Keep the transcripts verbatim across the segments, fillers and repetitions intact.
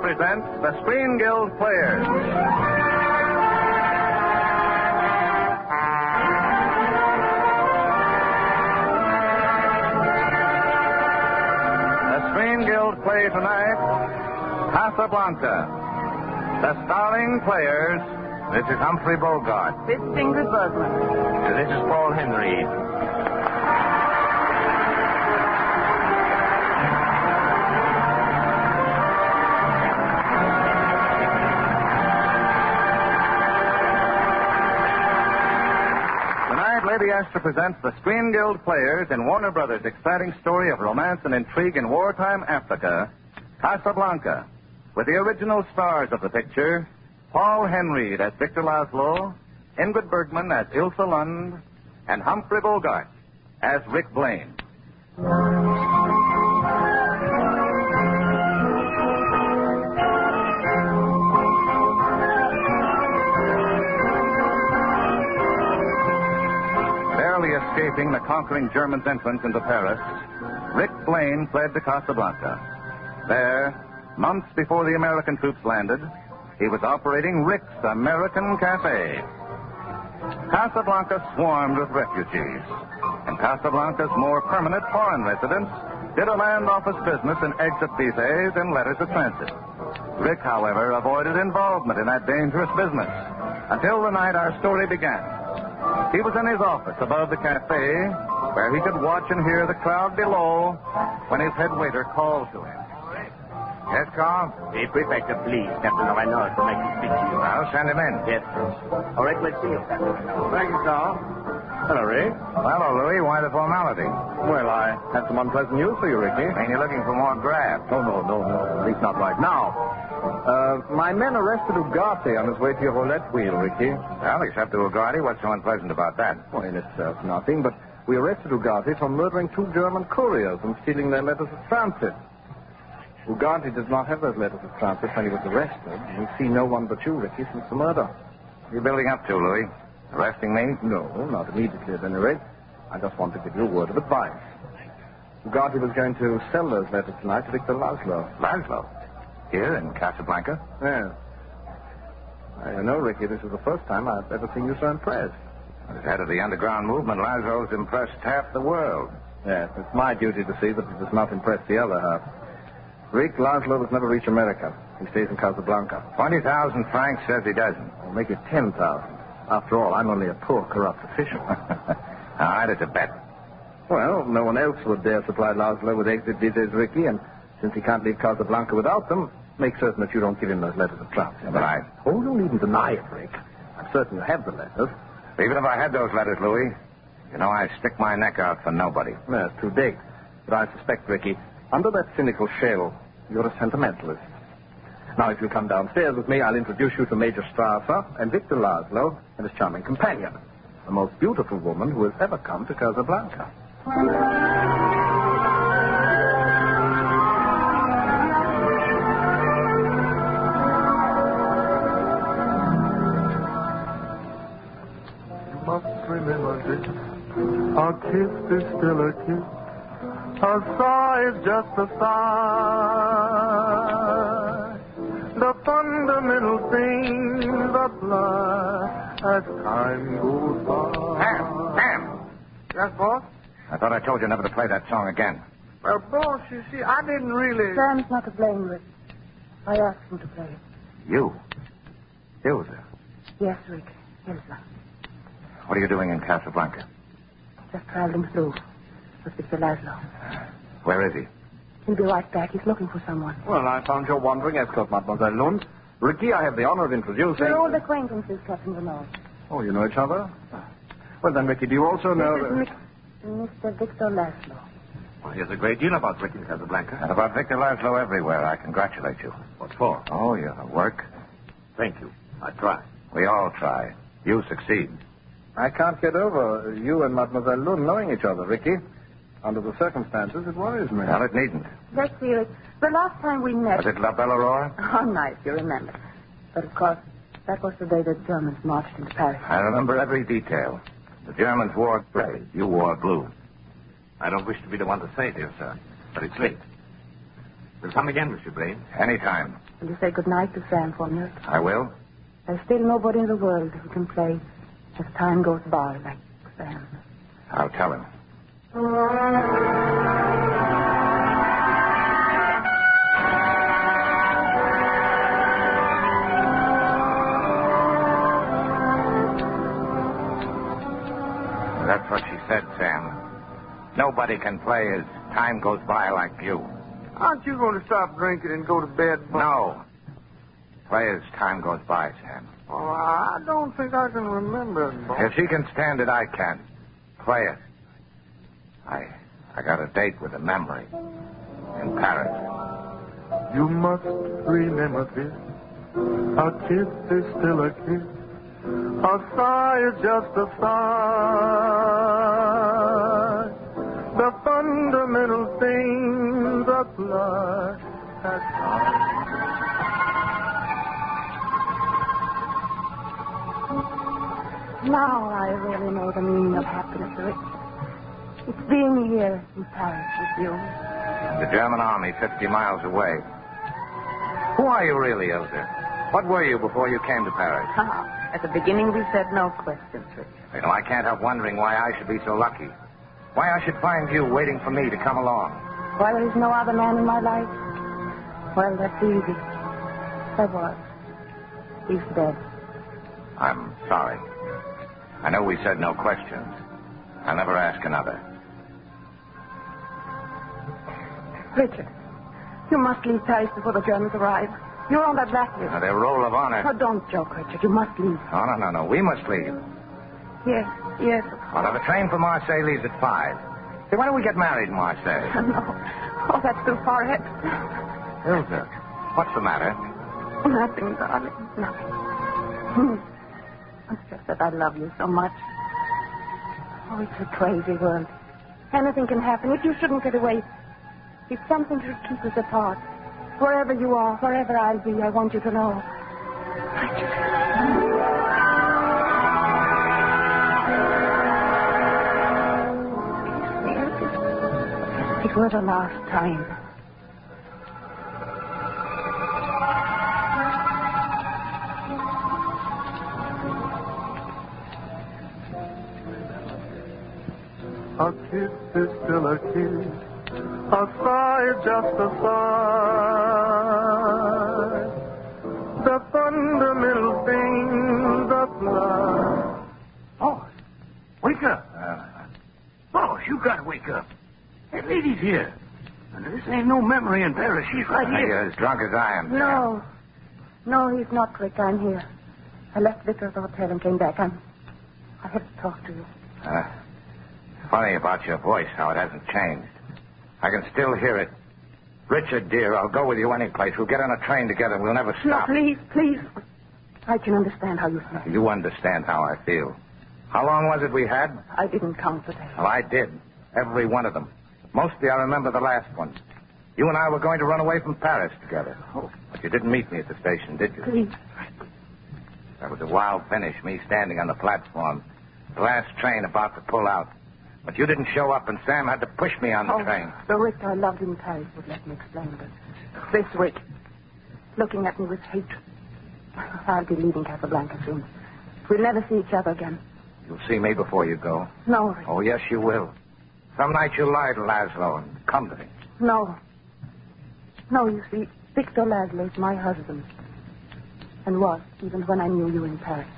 presents the Screen Guild Players. The Screen Guild play tonight, Casablanca. The starring players, this is Humphrey Bogart. This is Ingrid Bergman. And this is Paul Henry. Lady Esther presents the Screen Guild Players in Warner Brothers' exciting story of romance and intrigue in wartime Africa, Casablanca, with the original stars of the picture, Paul Henry as Victor Laszlo, Ingrid Bergman as Ilsa Lund, and Humphrey Bogart as Rick Blaine. Escaping the conquering Germans' entrance into Paris, Rick Blaine fled to Casablanca. There, months before the American troops landed, he was operating Rick's American Cafe. Casablanca swarmed with refugees, and Casablanca's more permanent foreign residents did a land office business in exit visas and letters of transit. Rick, however, avoided involvement in that dangerous business until the night our story began. He was in his office above the cafe, where he could watch and hear the crowd below when his head waiter called to him. Yes, Carl? The prefect of police, Captain Renaud, to make you speak to you. I'll send him in. Yes, sir. All right, let's see you, Captain Renaud. Thank you, Carl. Hello, Rick. Hello, Louis. Why the formality? Well, I have some unpleasant news for you, Ricky. Mean you're looking for more graft? Oh, no, no, no. At least not right now. Uh, my men arrested Ugarte on his way to your roulette wheel, Ricky. Well, except to Ugarte, what's so unpleasant about that? Well, in itself, nothing, but we arrested Ugarte for murdering two German couriers and stealing their letters of transit. Ugarte did not have those letters of transit when he was arrested. We see no one but you, Ricky, since the murder. What are you building up to, Louis? Arresting me? No, not immediately at any rate. I just want to give you a word of advice. Ugarte was going to sell those letters tonight to Victor Laszlo. Laszlo? Here in Casablanca? Yes. I know, Ricky, this is the first time I've ever seen you so impressed. As head of the underground movement, Laszlo's impressed half the world. Yes, it's my duty to see that he does not impress the other half. Rick, Laszlo has never reached America. He stays in Casablanca. Twenty thousand francs says he doesn't. I'll make it ten thousand. After all, I'm only a poor, corrupt official. All right, it's a bet. Well, no one else would dare supply Laszlo with exit visas, Ricky, and since he can't leave Casablanca without them, make certain that you don't give him those letters of transit. But I... Oh, don't even deny it, Rick. I'm certain you have the letters. Even if I had those letters, Louis, you know I stick my neck out for nobody. That's too big. But I suspect, Ricky, under that cynical shell, you're a sentimentalist. Now, if you come downstairs with me, I'll introduce you to Major Strasser and Victor Laszlo and his charming companion, the most beautiful woman who has ever come to Casablanca. You must remember this. A kiss is still a kiss. A sigh is just a sigh. The fundamental things apply as time goes by. Sam! Sam! Yes, boss? I thought I told you never to play that song again. Well, boss, you see, I didn't really... Sam's not to blame, Rick. I asked him to play it. You? Ilsa? Yes, Rick. Ilsa. What are you doing in Casablanca? Just traveling through with Victor Laszlo. Where is he? He'll be right back. He's looking for someone. Well, I found your wandering escort, Mademoiselle Lund. Ricky, I have the honor of introducing... We're old acquaintances, Captain Renaud. Oh, you know each other? Well, then, Ricky, do you also know... This is Mister Victor Laszlo. Well, here's a great deal about Rick in Casablanca. And about Victor Laszlo everywhere. I congratulate you. What for? Oh, your work. Thank you. I try. We all try. You succeed. I can't get over you and Mademoiselle Lund knowing each other, Ricky. Under the circumstances, it worries me. Well, it needn't. Let's see, Rick. The last time we met... Was it La Belle Aurora? Oh, nice, you remember. But, of course, that was the day the Germans marched into Paris. I remember every detail. The Germans wore gray. You wore blue. I don't wish to be the one to say, dear sir, but it's late. We'll come again, Monsieur Blaine. Anytime. Will you say goodnight to Sam for me? I will. There's still nobody in the world who can play as time goes by like Sam. I'll tell him. That's what she said, Sam. Nobody can play as time goes by like you. Aren't you going to stop drinking and go to bed? Bob? No. Play as time goes by, Sam. Oh, I don't think I can remember it, Bob. If she can stand it, I can. Play it. I I got a date with a memory in Paris. You must remember this. A kiss is still a kiss. A sigh is just a sigh. The fundamental things apply at times. Now I really know the meaning of happiness, Rick. It's being here in Paris with you. The German army fifty miles away. Who are you really, Ilse? What were you before you came to Paris? Ah, at the beginning we said no questions, Rick. You know, I can't help wondering why I should be so lucky. Why I should find you waiting for me to come along. Why there is no other man in my life? Well, that's easy. There was. He's dead. I'm sorry. I know we said no questions. I'll never ask another. Richard, you must leave Paris before the Germans arrive. You're on that blacklist. Now, their roll of honor. Oh, don't joke, Richard. You must leave. Oh, no, no, no. We must leave. Yes, yes. Well, now, the train for Marseille leaves at five. Say, why don't we get married in Marseille? No. Oh, that's too far ahead. Ilse, what's the matter? Nothing, darling. Nothing. It's just that I love you so much. Oh, it's a crazy world. Anything can happen. If you shouldn't get away, if something should keep us apart, wherever you are, wherever I'll be, I want you to know. It was the last time. A kiss is still a kiss. A sigh is just a sigh. The fundamental things apply. Oh, wake up. Uh, Boss, you got to wake up. That lady's here. And this ain't no memory in Paris. She's right here. You're as drunk as I am. Sam. No. No, he's not, Rick. I'm here. I left Victor at the hotel and came back. I'm... I have to talk to you. Uh, funny about your voice, how it hasn't changed. I can still hear it. Richard, dear, I'll go with you any place. We'll get on a train together. We'll never No, stop. please, please. I can understand how you feel. You understand how I feel. How long was it we had? I didn't count the days. Well, I did. Every one of them. Mostly I remember the last one. You and I were going to run away from Paris together. Oh. But you didn't meet me at the station, did you? Please. That was a wild finish, me standing on the platform. The last train about to pull out. But you didn't show up, and Sam had to push me on the oh, train. The Rick I loved in Paris would let me explain it. This Rick, looking at me with hatred. I'll be leaving Casablanca soon. We'll never see each other again. You'll see me before you go. No, Rick. Oh, yes, you will. Some night you'll lie to Laszlo and come to me. No. No, you see, Victor Laszlo is my husband. And was, even when I knew you in Paris.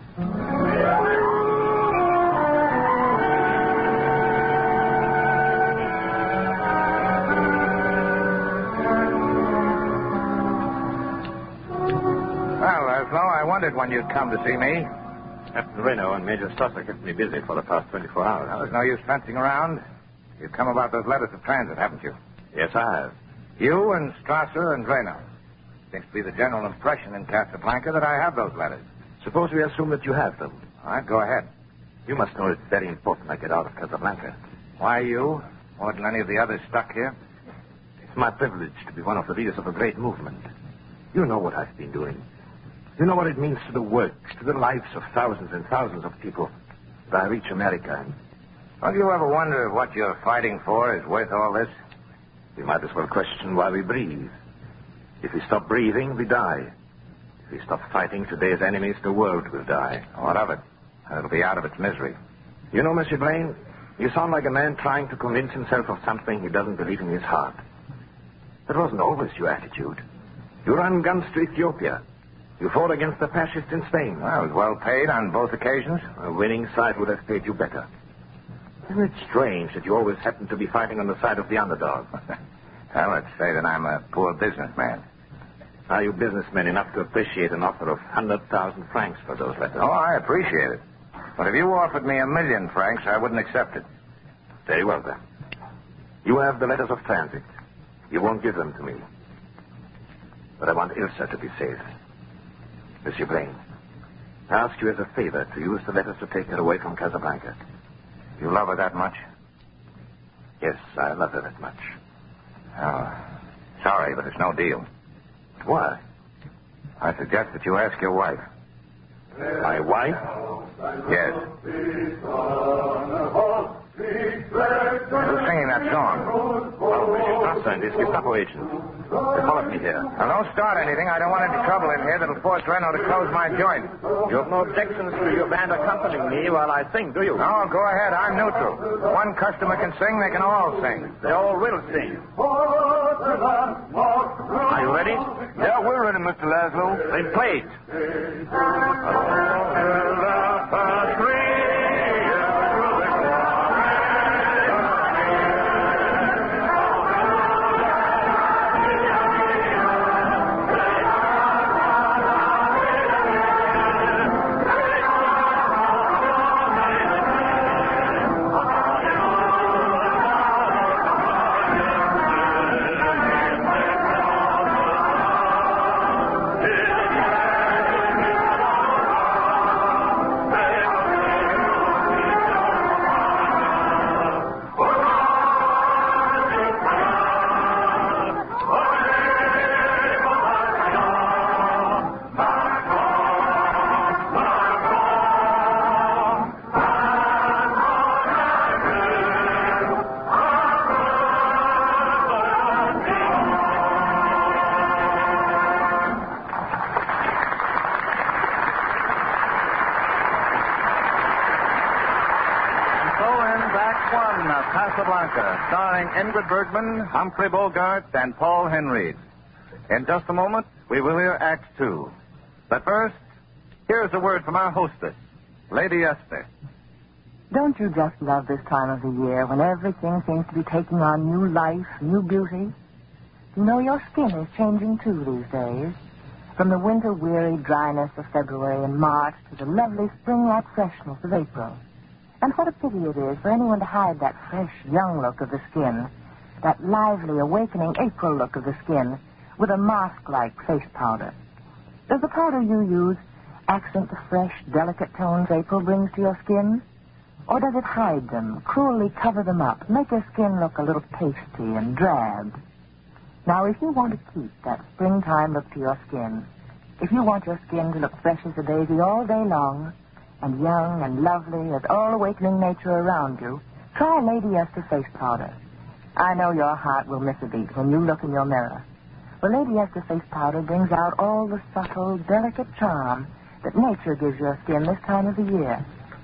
Well, Laszlo, I wondered when you'd come to see me. Captain Reno and Major Strasser kept me busy for the past twenty-four hours. Well, there's no use fencing around. You've come about those letters of transit, haven't you? Yes, I have. You and Strasser and Reno. Seems to be the general impression in Casablanca that I have those letters. Suppose we assume that you have them. All right, go ahead. You must know it's very important I get out of Casablanca. Why you? More than any of the others stuck here? It's my privilege to be one of the leaders of a great movement. You know what I've been doing. You know what it means to the work, to the lives of thousands and thousands of people. That I reach America. And Don't you ever wonder if what you're fighting for is worth all this? we might as well question why we breathe. If we stop breathing, we die. If we stop fighting today's enemies, the world will die. What of it? It'll be out of its misery. You know, Monsieur Blaine, you sound like a man trying to convince himself of something he doesn't believe in his heart. That wasn't always your attitude. You ran guns to Ethiopia. You fought against the fascists in Spain. I was well paid on both occasions. A winning side would have paid you better. Isn't it strange that you always happen to be fighting on the side of the underdog? Well, let's say that I'm a poor businessman. Are you businessmen enough to appreciate an offer of one hundred thousand francs for those letters? Oh, I appreciate it. But if you offered me a million francs, I wouldn't accept it. Very well, then. You have the letters of transit. You won't give them to me. But I want Ilsa to be safe. Monsieur Blaine, I ask you as a favor to use the letters to take her away from Casablanca. You love her that much? Yes, I love her that much. Oh, sorry, but it's no deal. Why? I suggest that you ask your wife. My wife? Yes. Who's singing that song? Oh, Monsieur Strasser and his Gestapo agent. They followed me here. Now, don't start anything. I don't want any trouble in here that'll force Reno to close my joint. You have no objections to your band accompanying me while I sing, do you? No, go ahead. I'm neutral. One customer can sing, they can all sing. They all will sing. Are you ready? Yeah, we're ready, Mister Laszlo. Then play it. Casablanca, starring Ingrid Bergman, Humphrey Bogart, and Paul Henreid. In just a moment, we will hear Act Two. But first, here's a word from our hostess, Lady Esther. Don't you just love this time of the year when everything seems to be taking on new life, new beauty? You know, your skin is changing too these days. From the winter-weary dryness of February and March to the lovely spring-like freshness of April. And what a pity it is for anyone to hide that fresh, young look of the skin, that lively, awakening April look of the skin, with a mask-like face powder. Does the powder you use accent the fresh, delicate tones April brings to your skin? Or does it hide them, cruelly cover them up, make your skin look a little pasty and drab? Now, if you want to keep that springtime look to your skin, if you want your skin to look fresh as a daisy all day long, and young and lovely as all-awakening nature around you, try Lady Esther face powder. I know your heart will miss a beat when you look in your mirror. Well, Lady Esther face powder brings out all the subtle, delicate charm that nature gives your skin this time of the year.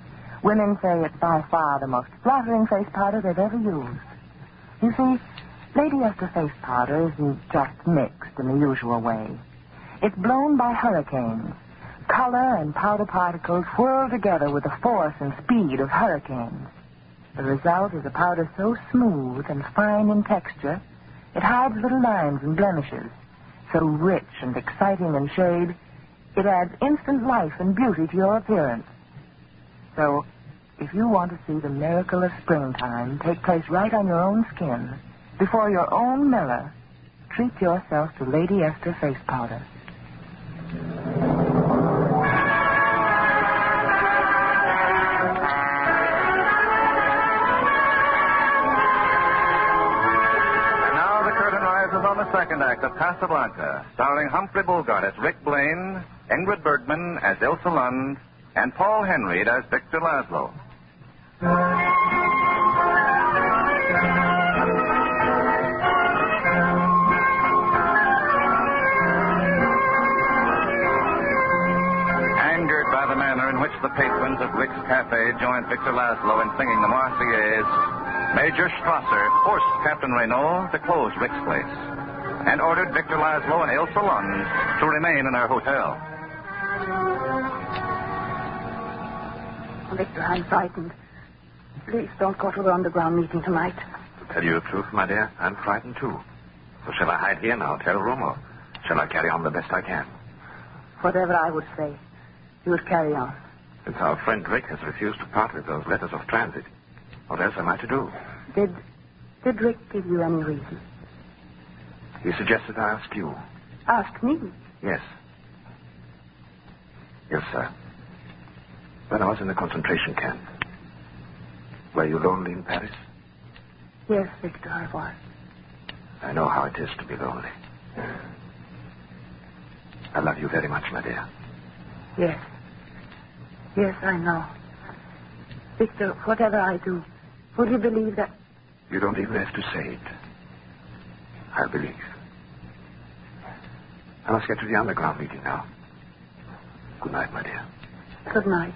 Women say it's by far the most flattering face powder they've ever used. You see, Lady Esther face powder isn't just mixed in the usual way. It's blown by hurricanes. Color and powder particles whirl together with the force and speed of hurricanes. The result is a powder so smooth and fine in texture, it hides little lines and blemishes. So rich and exciting in shade, it adds instant life and beauty to your appearance. So, if you want to see the miracle of springtime take place right on your own skin, before your own mirror, treat yourself to Lady Esther face powder. Second act of Casablanca, starring Humphrey Bogart as Rick Blaine, Ingrid Bergman as Ilsa Lund, and Paul Henreid as Victor Laszlo. which the patrons of Rick's Cafe joined Victor Laszlo in singing the Marseillaise, Major Strasser forced Captain Renault to close Rick's place and ordered Victor Laszlo and Ilse Lund to remain in our hotel. Victor, I'm frightened. Please don't go to the underground meeting tonight. To tell you the truth, my dear, I'm frightened too. So shall I hide here in our hotel room, or shall I carry on the best I can? Whatever I would say, you would carry on. Since our friend Rick has refused to part with those letters of transit, what else am I to do? Did, did Rick give you any reason? He suggested I ask you. Ask me? Yes. Yes, sir. When I was in the concentration camp, were you lonely in Paris? Yes, Victor, I was. I know how it is to be lonely. I love you very much, my dear. Yes. Yes, I know. Victor, whatever I do, will you believe that? You don't even have to say it. I believe. I must get to the underground meeting now. Good night, my dear. Good night.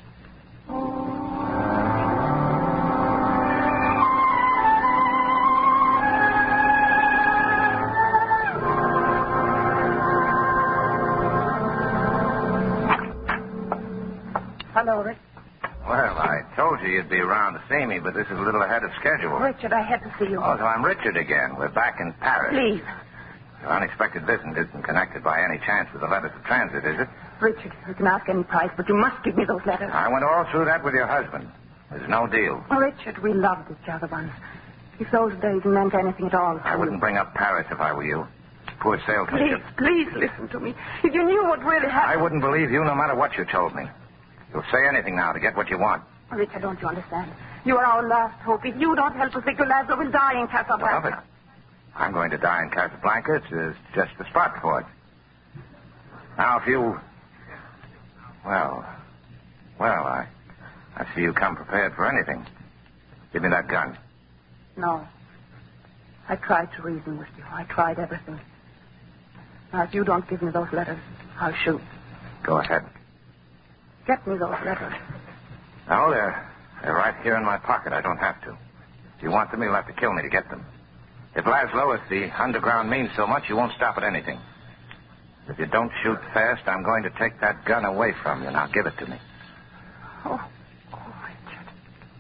Hello, Rick. Well, I told you you'd be around to see me, but this is a little ahead of schedule. Richard, I had to see you. Oh, so I'm Richard again. We're back in Paris. Please. Your unexpected visit isn't connected by any chance with the letters of transit, is it? Richard, you can ask any price, but you must give me those letters. I went all through that with your husband. There's no deal. Oh, Richard, we loved each other once. If those days meant anything at all to I wouldn't you. bring up Paris if I were you. Poor salesman. Please, please listen to me. If you knew what really happened... I wouldn't believe you no matter what you told me. You'll say anything now to get what you want. Oh, Richard, don't you understand? You are our last hope. If you don't help us, Victor Laszlo will die in Casablanca. Love it. I'm going to die in Casablanca. It's uh, just the spot for it. Now, if you... Well, well, I, I see you come prepared for anything. Give me that gun. No. I tried to reason with you. I tried everything. Now, if you don't give me those letters, I'll shoot. Go ahead. Get me those letters. No, they're, they're right here in my pocket. I don't have to. If you want them, you'll have to kill me to get them. If Laszlo, if the underground means so much, you won't stop at anything. If you don't shoot fast, I'm going to take that gun away from you. Now, give it to me. Oh, oh, Richard.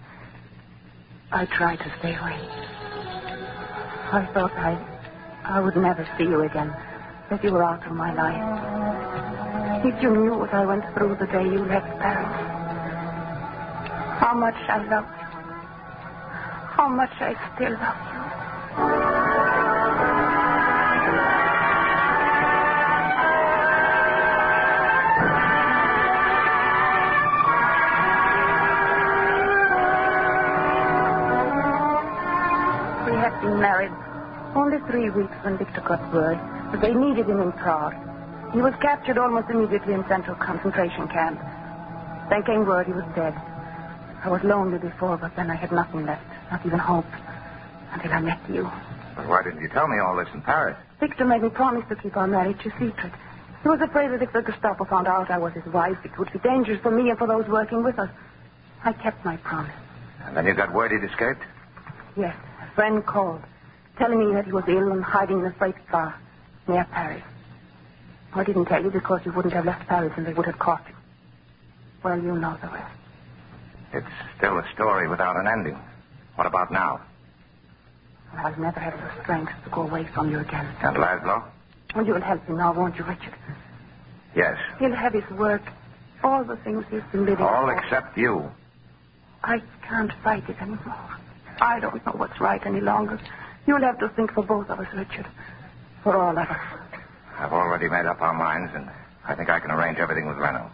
I tried to stay away. I thought I, I would never see you again, that you were out of my life. If you knew what I went through the day you left Paris, how much I love you, how much I still love you. We had been married only three weeks when Victor got word that they needed him in Prague. He was captured almost immediately in Central Concentration Camp. Then came word he was dead. I was lonely before, but then I had nothing left, not even hope, until I met you. But why didn't you tell me all this in Paris? Victor made me promise to keep our marriage a secret. He was afraid that if the Gestapo found out I was his wife, it would be dangerous for me and for those working with us. I kept my promise. And then you got word he'd escaped? Yes, a friend called, telling me that he was ill and hiding in a freight car near Paris. I didn't tell you because you wouldn't have left Paris and they would have caught you. Well, you know the rest. It's still a story without an ending. What about now? I'll never have the strength to go away from you again. And Laszlo? Well, you'll help me now, won't you, Richard? Yes. He'll have his work, all the things he's been living All for. except you. I can't fight it anymore. I don't know what's right any longer. You'll have to think for both of us, Richard. For all of us. I've already made up our minds, and I think I can arrange everything with Renault.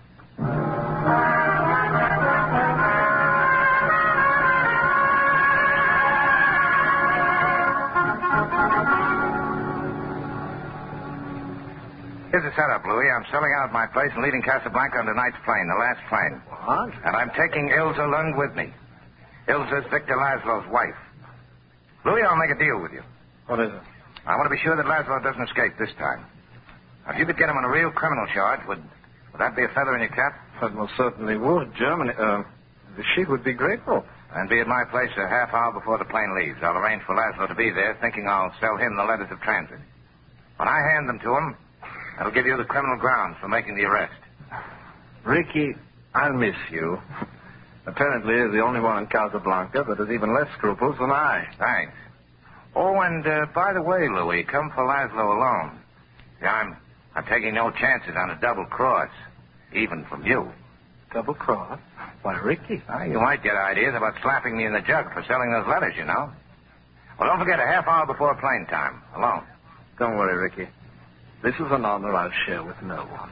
Here's the setup, Louis. I'm selling out my place and leaving Casablanca on tonight's plane, the last plane. What? And I'm taking Ilse Lund with me. Ilse's Victor Laszlo's wife. Louis, I'll make a deal with you. What is it? I want to be sure that Laszlo doesn't escape this time. Now, if you could get him on a real criminal charge, would Would that be a feather in your cap? That most certainly would. Germany, uh, the sheik would be grateful. And be at my place a half hour before the plane leaves. I'll arrange for Laszlo to be there, thinking I'll sell him the letters of transit. When I hand them to him, that'll give you the criminal grounds for making the arrest. Ricky, I'll miss you. Apparently, you're the only one in Casablanca that has even less scruples than I. Thanks. Oh, and uh, by the way, Louis, come for Laszlo alone. See, I'm, I'm taking no chances on a double cross, even from you. Double cross? Why, Ricky? Well, you might get ideas about slapping me in the jug for selling those letters, you know. Well, don't forget, a half hour before plane time, alone. Don't worry, Ricky. This is an honor I'll share with no one.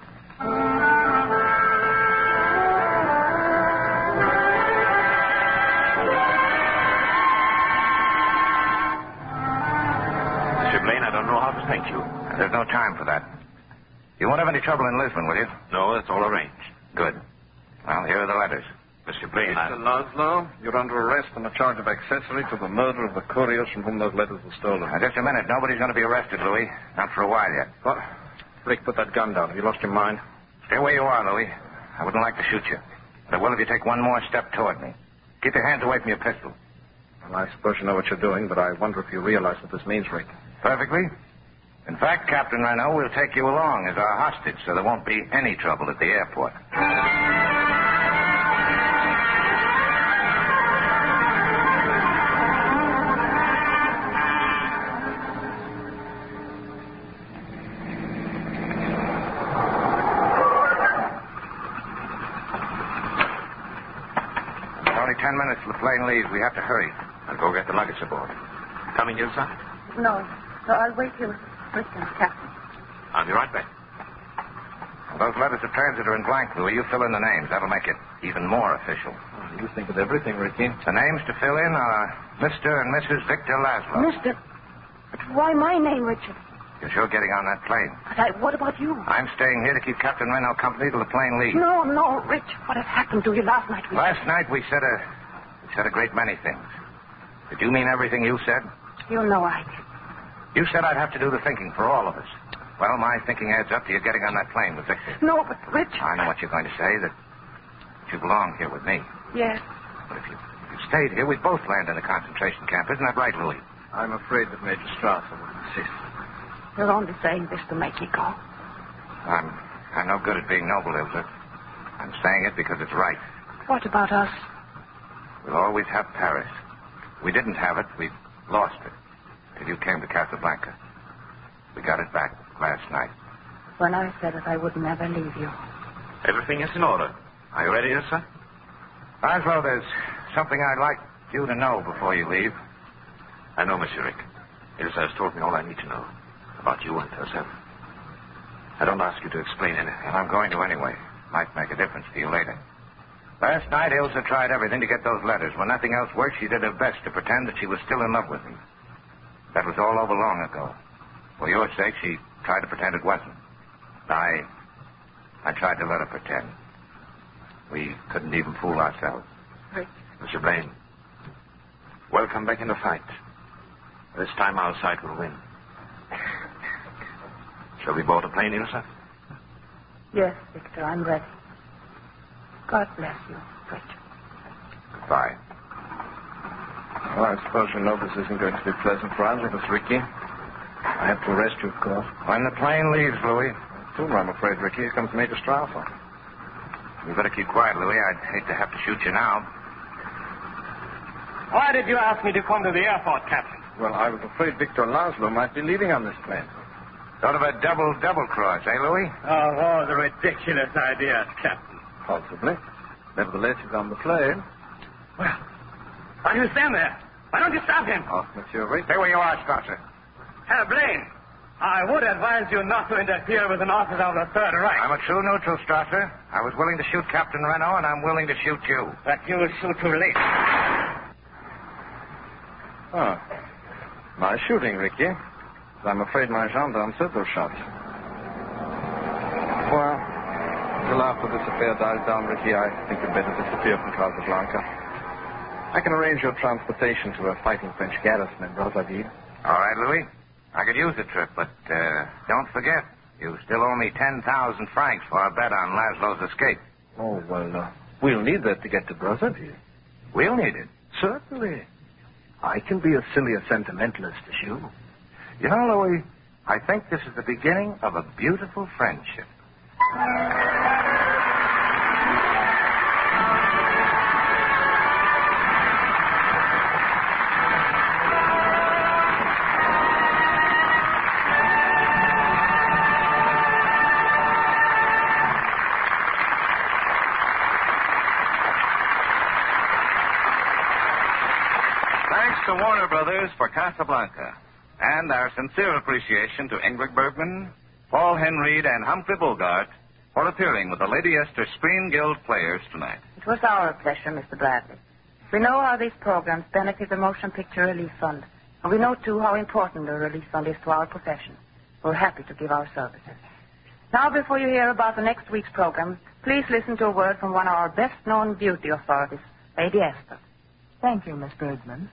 Mister Blaine, I don't know how to thank you. There's no time for that. You won't have any trouble in Lisbon, will you? No, it's all arranged. Good. Well, here are the letters. Mister Blaine, Mister Laszlo, you're under arrest on a charge of accessory to the murder of the couriers from whom those letters were stolen. Now, just a minute. Nobody's going to be arrested, Louis. Not for a while yet. What? Rick, put that gun down. Have you lost your mind? Stay where you are, Louis. I wouldn't like to shoot you. But I will if you take one more step toward me. Keep your hands away from your pistol. Well, I suppose you know what you're doing, but I wonder if you realize what this means, Rick. Perfectly. In fact, Captain Renault will take you along as our hostage, so there won't be any trouble at the airport. Only ten minutes till the plane leaves. We have to hurry. I'll go get the luggage aboard. Coming, Ilsa? No. No, I'll wait here with Christian, Captain. I'll be right back. Well, those letters of transit are in blank, Louis. You fill in the names. That'll make it even more official. Oh, you think of everything, Ricky. The names to fill in are Mister and Missus Victor Laszlo. Mister... But why my name, Richard? You're sure getting on that plane. But I... What about you? I'm staying here to keep Captain Renault company till the plane leaves. No, no, Rich. What has happened to you last night? We... Last night we said a... We said a great many things. Did you mean everything you said? You know I did. You said I'd have to do the thinking for all of us. Well, my thinking adds up to you getting on that plane with Victor. No, but Rich... I know what you're going to say, that you belong here with me. Yes. But if you, if you stayed here, we'd both land in a concentration camp. Isn't that right, Louis? I'm afraid that Major Strasser would insist. You're only saying this to make me go. I'm, I'm no good at being noble, Ilsa. I'm saying it because it's right. What about us? We'll always have Paris. We didn't have it. We lost it. Till you came to Casablanca. We got it back last night. When I said it, I would never leave you. Everything is in order. Are you ready, Ilsa? Laszlo, there's something I'd like you to know before you leave. I know, Monsieur Rick. Ilsa has told me all I need to know about you and herself. I don't ask you to explain anything. And I'm going to anyway. Might make a difference to you later. Last night, Ilsa tried everything to get those letters. When nothing else worked, she did her best to pretend that she was still in love with me. That was all over long ago. For your sake, she tried to pretend it wasn't. I... I tried to let her pretend. We couldn't even fool ourselves. Rick. Mister Blaine, welcome back in the fight. This time our side will win. Shall we board a plane, Ilsa? Yes, Victor, I'm ready. God bless you, Richard. Goodbye. Well, I suppose you know this isn't going to be pleasant for either of us, Ricky. I have to arrest you, of course. When the plane leaves, Louis. Sooner, I'm afraid, Ricky. Here comes Major Strasser. You better keep quiet, Louis. I'd hate to have to shoot you now. Why did you ask me to come to the airport, Captain? Well, I was afraid Victor Laszlo might be leaving on this plane. Sort of a double, double cross, eh, Louis? Oh, all the ridiculous ideas, Captain. Possibly. Nevertheless, he's on the plane. Well, why do you stand there? Why don't you stop him? Oh, Monsieur Rick. Stay where you are, Strasser. Herr Blaine, I would advise you not to interfere with an officer of the Third Reich. I'm a true neutral, Strasser. I was willing to shoot Captain Renault, and I'm willing to shoot you. But you will shoot too late. Oh. Nice shooting, Ricky. I'm afraid my gendarme said those shots. Well, till after this affair dies down, Ricky, I think you'd better disappear from Casablanca. I can arrange your transportation to a fighting French garrison in Brazzaville. All right, Louis. I could use the trip, but uh, don't forget, You still owe me ten thousand francs for a bet on Laszlo's escape. Oh, well, uh, we'll need that to get to Brotherby. We'll need it. Certainly. I can be as silly a sentimentalist as you. You know, Louis, I think this is the beginning of a beautiful friendship. Thanks to Warner Brothers for Casablanca. And our sincere appreciation to Ingrid Bergman, Paul Henreid, and Humphrey Bogart for appearing with the Lady Esther Screen Guild players tonight. It was our pleasure, Mister Bradley. We know how these programs benefit the Motion Picture Relief Fund. And we know, too, how important the Relief Fund is to our profession. We're happy to give our services. Now, before you hear about the next week's program, please listen to a word from one of our best-known beauty authorities, Lady Esther. Thank you, Miss Bergman.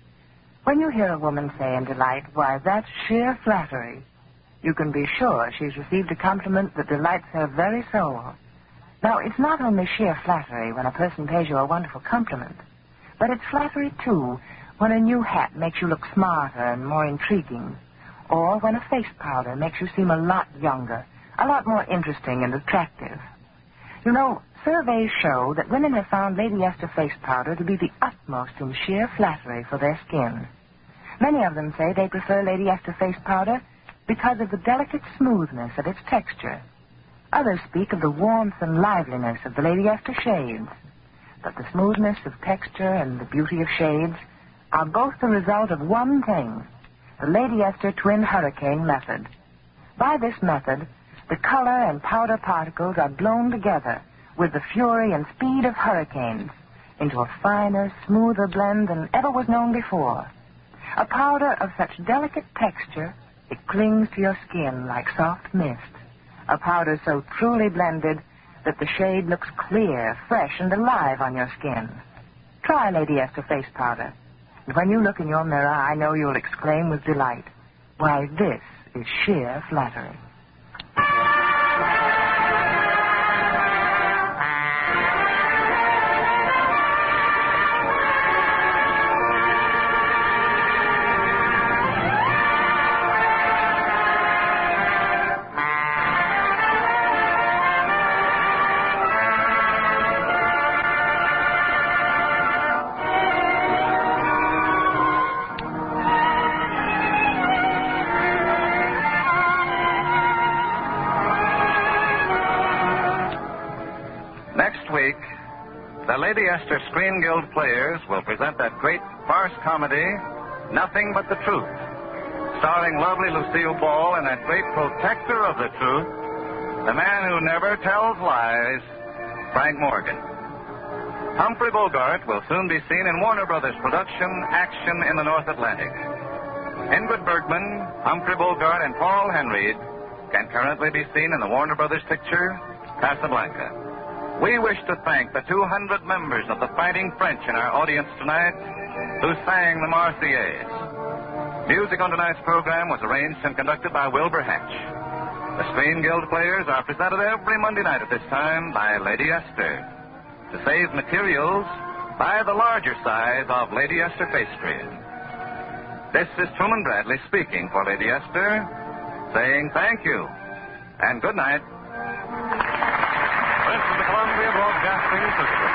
When you hear a woman say in delight, why, that's sheer flattery, you can be sure she's received a compliment that delights her very soul. Now, it's not only sheer flattery when a person pays you a wonderful compliment, but it's flattery, too, when a new hat makes you look smarter and more intriguing, or when a face powder makes you seem a lot younger, a lot more interesting and attractive. You know, surveys show that women have found Lady Esther face powder to be the utmost in sheer flattery for their skin. Many of them say they prefer Lady Esther face powder because of the delicate smoothness of its texture. Others speak of the warmth and liveliness of the Lady Esther shades. But the smoothness of texture and the beauty of shades are both the result of one thing, the Lady Esther Twin Hurricane method. By this method, the color and powder particles are blown together with the fury and speed of hurricanes into a finer, smoother blend than ever was known before. A powder of such delicate texture, it clings to your skin like soft mist. A powder so truly blended that the shade looks clear, fresh, and alive on your skin. Try Lady Esther face powder. And when you look in your mirror, I know you'll exclaim with delight, why, this is sheer flattery. The Lady Esther Screen Guild players will present that great farce comedy, Nothing But the Truth, starring lovely Lucille Ball and that great protector of the truth, the man who never tells lies, Frank Morgan. Humphrey Bogart will soon be seen in Warner Brothers' production, Action in the North Atlantic. Ingrid Bergman, Humphrey Bogart, and Paul Henreid can currently be seen in the Warner Brothers picture, Casablanca. We wish to thank the two hundred members of the Fighting French in our audience tonight who sang the Marseillaise. Music on tonight's program was arranged and conducted by Wilbur Hatch. The Screen Guild players are presented every Monday night at this time by Lady Esther. To save materials, buy the larger size of Lady Esther face cream. This is Truman Bradley speaking for Lady Esther, saying thank you and good night. This is the Columbia Broadcasting System.